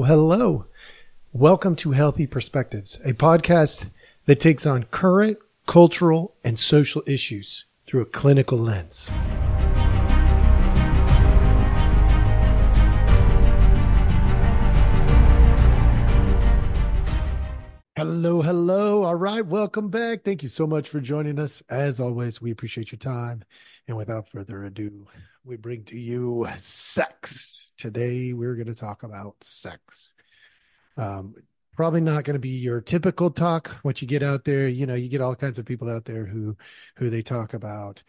hello. Welcome to Healthy Perspectives, a podcast that takes on current cultural and social issues through a clinical lens. Hello, hello. All right, welcome back. Thank you so much for joining us. As always, we appreciate your time. And without further ado, we bring to you sex. Today, we're going to talk about sex. Probably not going to be your typical talk. What you get out there, you get all kinds of people out there who they talk about,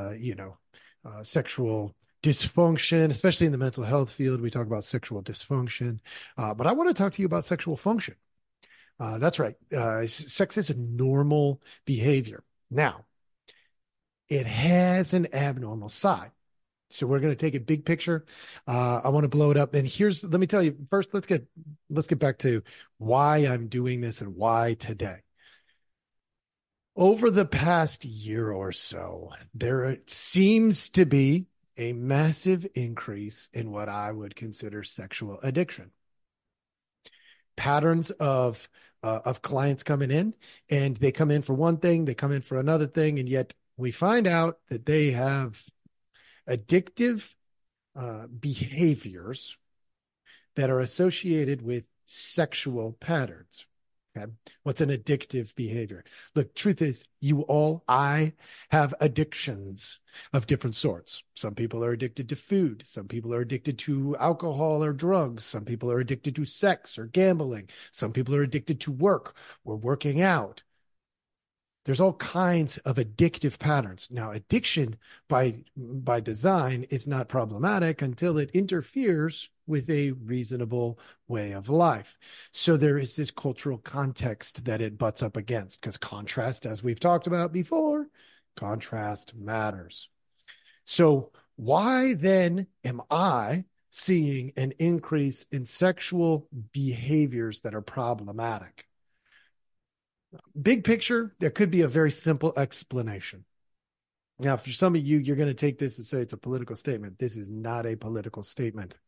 sexual dysfunction, especially in the mental health field. We talk about sexual dysfunction, but I want to talk to you about sexual function. That's right. Sex is a normal behavior. Now, it has an abnormal side. So we're going to take a big picture. I want to blow it up. And let me tell you first, let's get back to why I'm doing this and why today. Over the past year or so, there seems to be a massive increase in what I would consider sexual addiction. Patterns of clients coming in, and they come in for one thing, they come in for another thing, and yet we find out that they have addictive behaviors that are associated with sexual patterns. Okay. What's an addictive behavior? Look, truth is, I have addictions of different sorts. Some people are addicted to food. Some people are addicted to alcohol or drugs. Some people are addicted to sex or gambling. Some people are addicted to work or working out. There's all kinds of addictive patterns. Now, addiction by design is not problematic until it interferes with a reasonable way of life. So there is this cultural context that it butts up against, because contrast, as we've talked about before, contrast matters. So why then am I seeing an increase in sexual behaviors that are problematic? Big picture, there could be a very simple explanation. Now, for some of you, you're going to take this and say it's a political statement. This is not a political statement.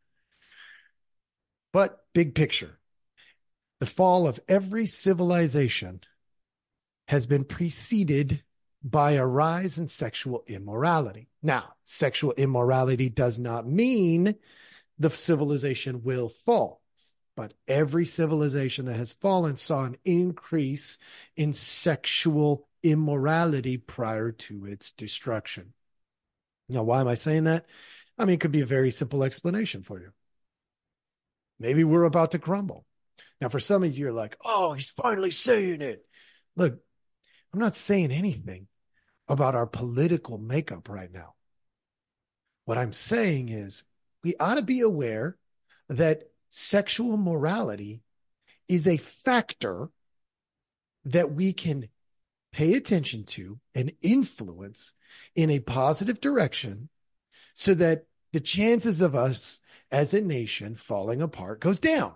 But big picture, the fall of every civilization has been preceded by a rise in sexual immorality. Now, sexual immorality does not mean the civilization will fall. But every civilization that has fallen saw an increase in sexual immorality prior to its destruction. Now, why am I saying that? I mean, it could be a very simple explanation for you. Maybe we're about to crumble. Now, for some of you, you're like, oh, he's finally saying it. Look, I'm not saying anything about our political makeup right now. What I'm saying is we ought to be aware that sexual morality is a factor that we can pay attention to and influence in a positive direction so that the chances of us as a nation falling apart goes down.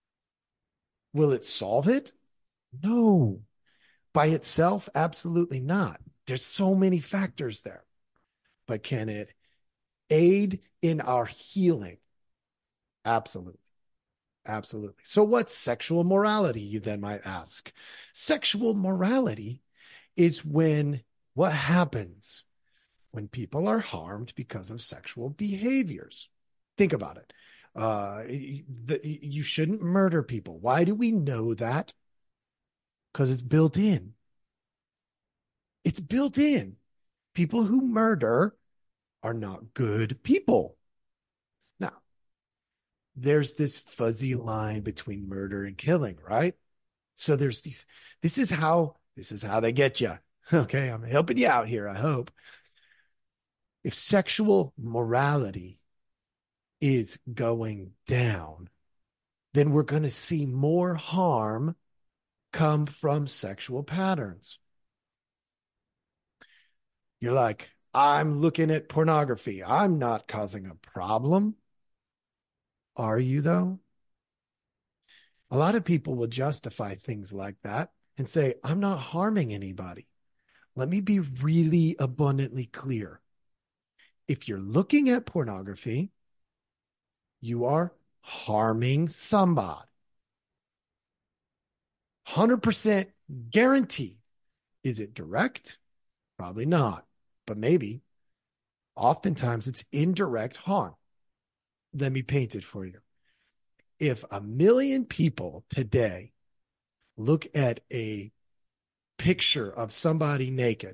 Will it solve it? No. By itself, absolutely not. There's so many factors there. But can it aid in our healing? Absolutely. Absolutely. So what's sexual morality, you then might ask? Sexual morality is what happens when people are harmed because of sexual behaviors. Think about it. You shouldn't murder people. Why do we know that? Because it's built in. It's built in. People who murder are not good people. Now, there's this fuzzy line between murder and killing, right? So there's this is how they get you. Okay, I'm helping you out here, I hope. If sexual morality is going down, then we're going to see more harm come from sexual patterns. You're like, I'm looking at pornography. I'm not causing a problem. Are you, though? A lot of people will justify things like that and say, I'm not harming anybody. Let me be really abundantly clear. If you're looking at pornography, you are harming somebody. 100% guaranteed. Is it direct? Probably not, but maybe. Oftentimes it's indirect harm. Let me paint it for you. If 1 million people today look at a picture of somebody naked,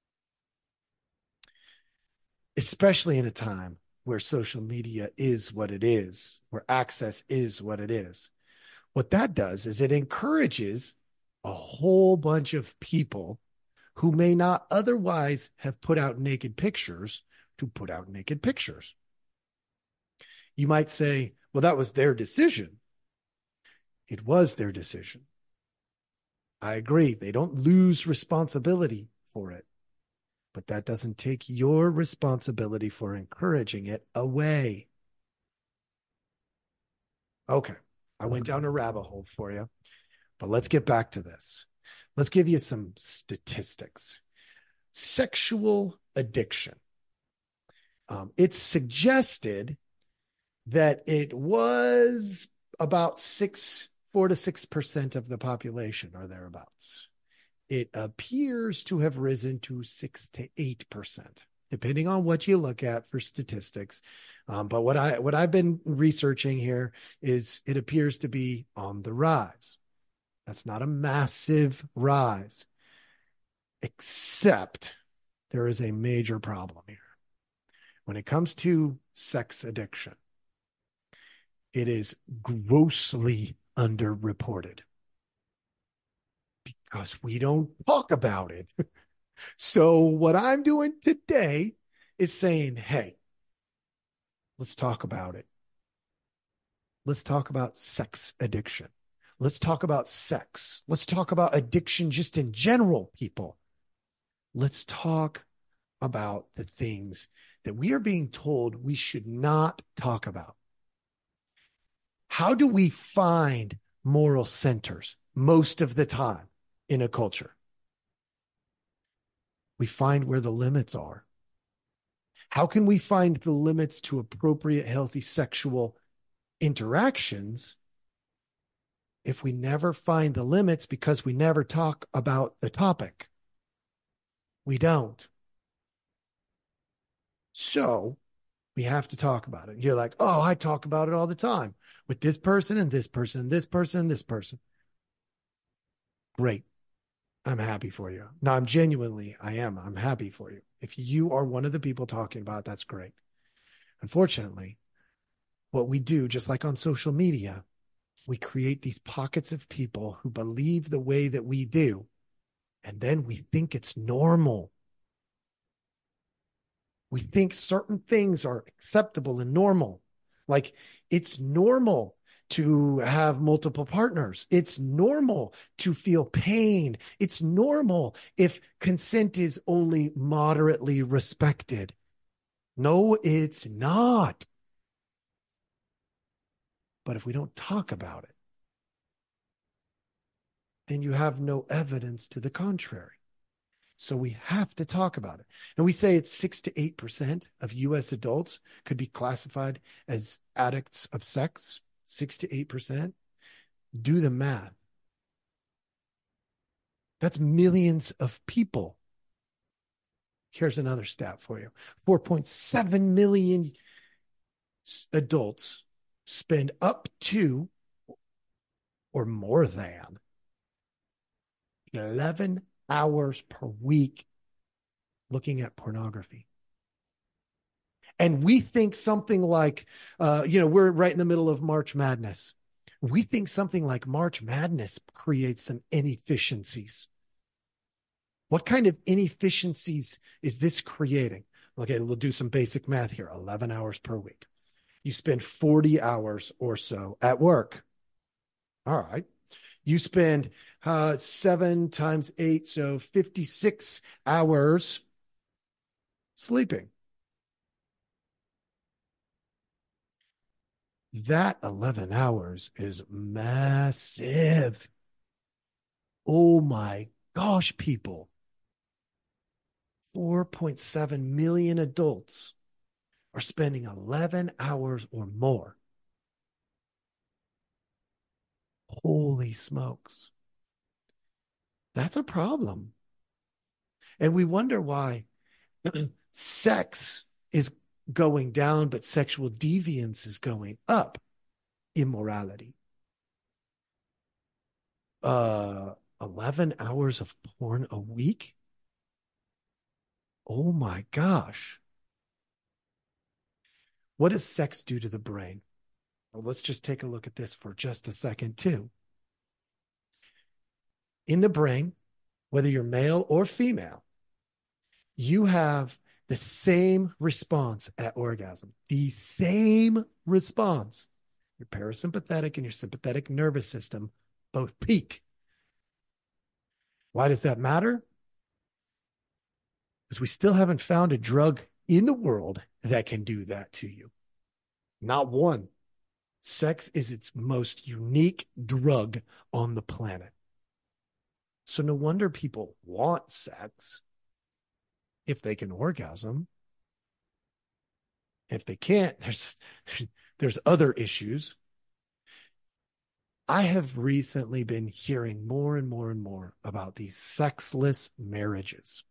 especially in a time where social media is what it is, where access is what it is, what that does is it encourages a whole bunch of people who may not otherwise have put out naked pictures to put out naked pictures. You might say, well, that was their decision. It was their decision. I agree. They don't lose responsibility for it, but that doesn't take your responsibility for encouraging it away. Okay. I went down a rabbit hole for you, but let's get back to this. Let's give you some statistics. Sexual addiction. It's suggested that it was about 4 to 6% of the population or thereabouts. It appears to have risen to 6 to 8%, depending on what you look at for statistics. But what I've been researching here is it appears to be on the rise. That's not a massive rise, except there is a major problem here. When it comes to sex addiction, it is grossly underreported because we don't talk about it. So what I'm doing today is saying, hey, let's talk about it. Let's talk about sex addiction. Let's talk about sex. Let's talk about addiction just in general, people. Let's talk about the things that we are being told we should not talk about. How do we find moral centers most of the time in a culture? We find where the limits are. How can we find the limits to appropriate, healthy sexual interactions if we never find the limits because we never talk about the topic? We don't. So we have to talk about it. You're like, oh, I talk about it all the time with this person and this person, and this person, and this person. Great. I'm happy for you. No, I'm happy for you. If you are one of the people talking about it, that's great. Unfortunately, what we do, just like on social media, we create these pockets of people who believe the way that we do, and then we think it's normal. We think certain things are acceptable and normal. Like it's normal to have multiple partners. It's normal to feel pain. It's normal if consent is only moderately respected. No, it's not. But if we don't talk about it, then you have no evidence to the contrary. So we have to talk about it. And we say it's 6 to 8% of US adults could be classified as addicts of sex. 6 to 8%. Do the math. That's millions of people. Here's another stat for you. 4.7 million adults spend up to or more than 11 hours per week looking at pornography. And we think something like, we're right in the middle of March Madness. We think something like March Madness creates some inefficiencies. What kind of inefficiencies is this creating? Okay, we'll do some basic math here. 11 hours per week. You spend 40 hours or so at work. All right. You spend 7 times 8, so 56 hours sleeping. That 11 hours is massive. Oh my gosh, people. 4.7 million adults are spending 11 hours or more Holy smokes. That's a problem. And we wonder why sex is going down, but sexual deviance is going up. Immorality. 11 hours of porn a week? Oh my gosh. What does sex do to the brain? Well, let's just take a look at this for just a second, too. In the brain, whether you're male or female, you have the same response at orgasm, the same response. Your parasympathetic and your sympathetic nervous system both peak. Why does that matter? Because we still haven't found a drug in the world that can do that to you. Not one. Sex is its most unique drug on the planet. So no wonder people want sex if they can orgasm. If they can't, there's other issues. I have recently been hearing more and more and more about these sexless marriages.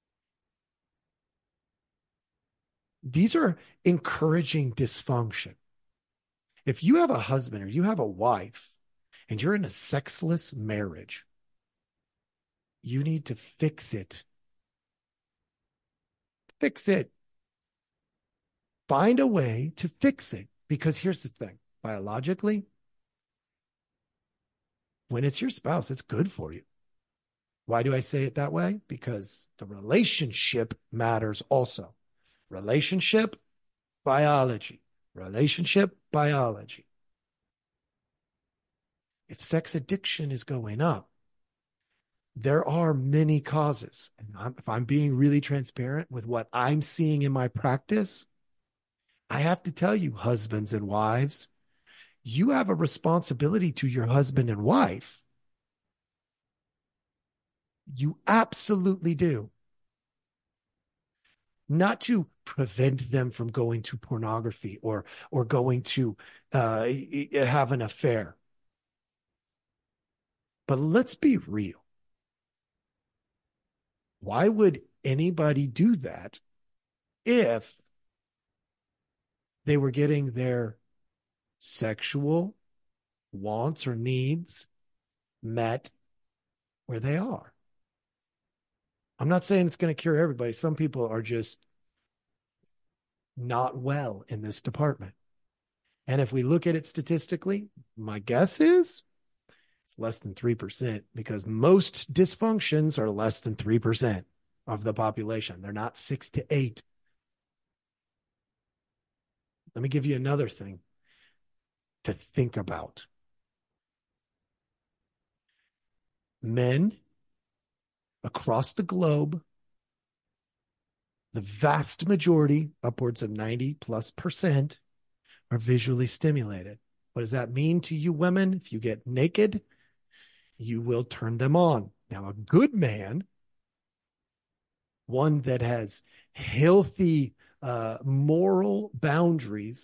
These are encouraging dysfunction. If you have a husband or you have a wife and you're in a sexless marriage, you need to fix it. Fix it. Find a way to fix it. Because here's the thing, biologically, when it's your spouse, it's good for you. Why do I say it that way? Because the relationship matters also. Relationship, biology. Relationship, biology. If sex addiction is going up, there are many causes. And if I'm being really transparent with what I'm seeing in my practice, I have to tell you, husbands and wives, you have a responsibility to your husband and wife. You absolutely do. Not to prevent them from going to pornography or going to have an affair. But let's be real. Why would anybody do that if they were getting their sexual wants or needs met where they are? I'm not saying it's going to cure everybody. Some people are just not well in this department. And if we look at it statistically, my guess is it's less than 3% because most dysfunctions are less than 3% of the population. They're not 6 to 8. Let me give you another thing to think about. Men across the globe, the vast majority, upwards of 90+%, are visually stimulated. What does that mean to you women? If you get naked, you will turn them on. Now, a good man, one that has healthy moral boundaries,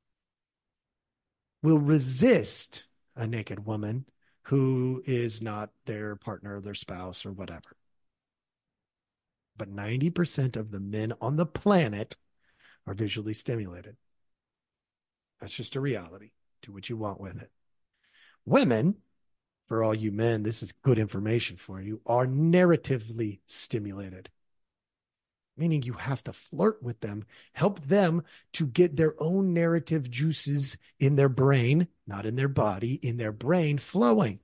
will resist a naked woman who is not their partner or their spouse or whatever. But 90% of the men on the planet are visually stimulated. That's just a reality. Do what you want with it. Women, for all you men, this is good information for you, are narratively stimulated. Meaning you have to flirt with them, help them to get their own narrative juices in their brain, not in their body, in their brain flowing.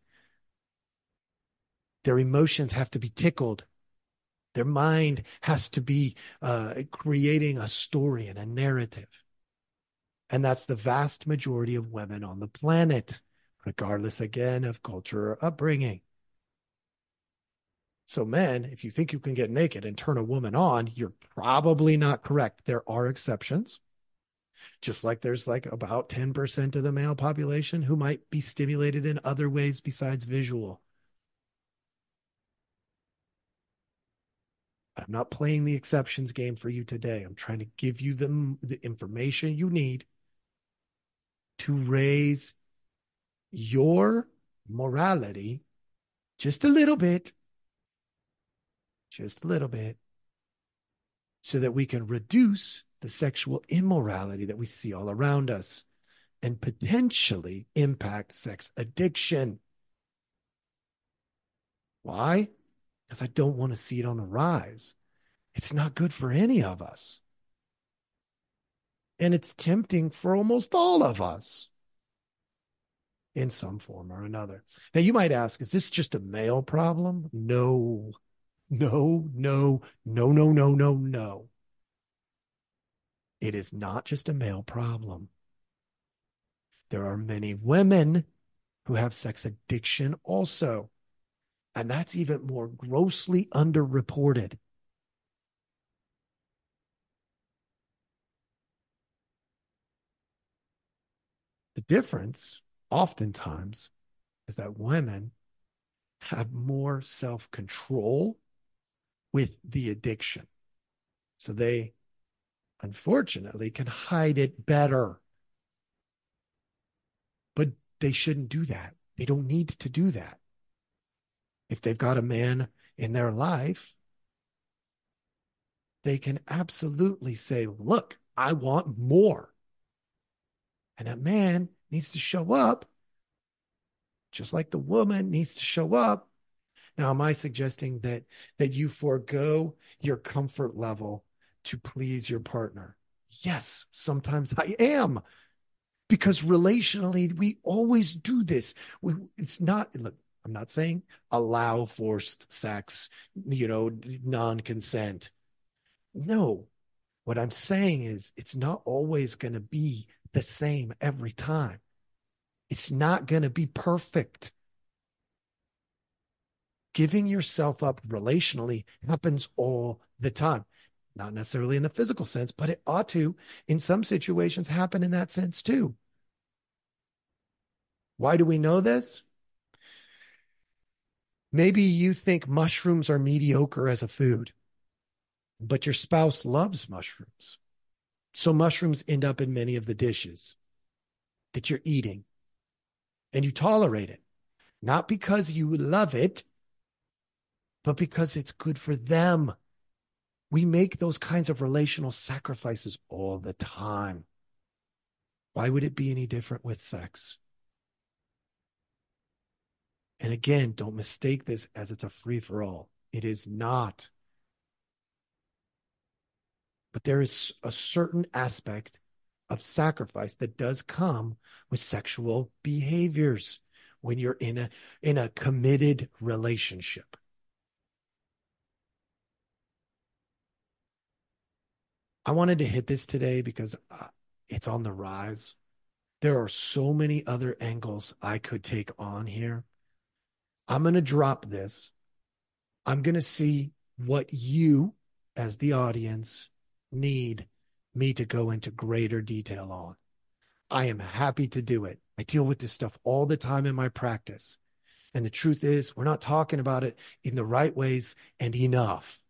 Their emotions have to be tickled. Their mind has to be creating a story and a narrative. And that's the vast majority of women on the planet, regardless, again, of culture or upbringing. So men, if you think you can get naked and turn a woman on, you're probably not correct. There are exceptions. Just like there's like about 10% of the male population who might be stimulated in other ways besides visual. I'm not playing the exceptions game for you today. I'm trying to give you the information you need to raise your morality just a little bit, so that we can reduce the sexual immorality that we see all around us and potentially impact sex addiction. Why? Because I don't want to see it on the rise. It's not good for any of us. And it's tempting for almost all of us in some form or another. Now, you might ask, is this just a male problem? No. It is not just a male problem. There are many women who have sex addiction also. And that's even more grossly underreported. The difference, oftentimes, is that women have more self-control with the addiction. So they, unfortunately, can hide it better. But they shouldn't do that. They don't need to do that. If they've got a man in their life, they can absolutely say, look, I want more. And that man needs to show up, just like the woman needs to show up. Now, am I suggesting that you forego your comfort level to please your partner? Yes, sometimes I am. Because relationally, we always do this. It's not, look, I'm not saying allow forced sex, non-consent. No, what I'm saying is it's not always going to be the same every time. It's not going to be perfect. Giving yourself up relationally happens all the time. Not necessarily in the physical sense, but it ought to, in some situations, happen in that sense too. Why do we know this? Maybe you think mushrooms are mediocre as a food, but your spouse loves mushrooms. So mushrooms end up in many of the dishes that you're eating, and you tolerate it, not because you love it, but because it's good for them. We make those kinds of relational sacrifices all the time. Why would it be any different with sex? And again, don't mistake this as it's a free-for-all. It is not. But there is a certain aspect of sacrifice that does come with sexual behaviors when you're in a committed relationship. I wanted to hit this today because it's on the rise. There are so many other angles I could take on here. I'm going to drop this. I'm going to see what you, as the audience, need me to go into greater detail on. I am happy to do it. I deal with this stuff all the time in my practice. And the truth is, we're not talking about it in the right ways and enough.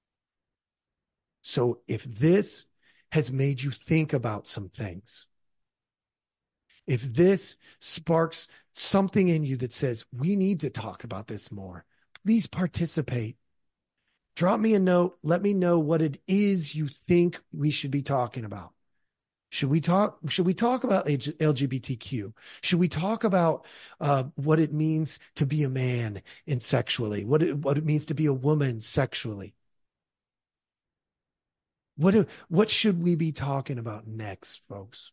So if this has made you think about some things, if this sparks something in you that says, we need to talk about this more, please participate. Drop me a note. Let me know what it is you think we should be talking about. Should we talk about LGBTQ? Should we talk about what it means to be a man and sexually? What it means to be a woman sexually? What should we be talking about next, folks?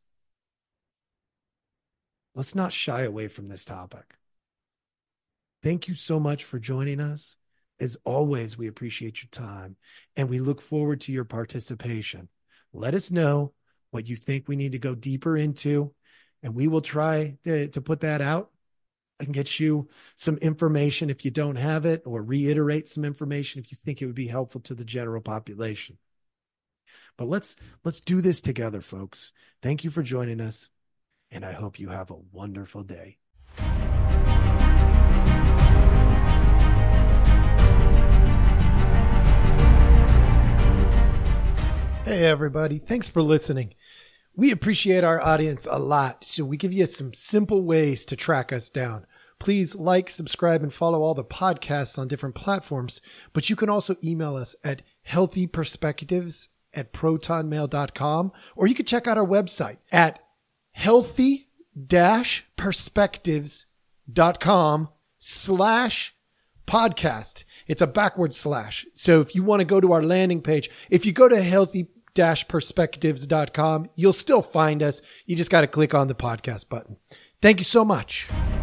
Let's not shy away from this topic. Thank you so much for joining us. As always, we appreciate your time, and we look forward to your participation. Let us know what you think we need to go deeper into, and we will try to put that out and get you some information if you don't have it, or reiterate some information if you think it would be helpful to the general population. But let's do this together, folks. Thank you for joining us, and I hope you have a wonderful day. Hey, everybody. Thanks for listening. We appreciate our audience a lot, so we give you some simple ways to track us down. Please like, subscribe, and follow all the podcasts on different platforms. But you can also email us at healthyperspectives@protonmail.com, or you can check out our website at healthy-perspectives.com/podcast. It's a backward slash. So if you want to go to our landing page, if you go to healthy-perspectives.com, you'll still find us. You just got to click on the podcast button. Thank you so much.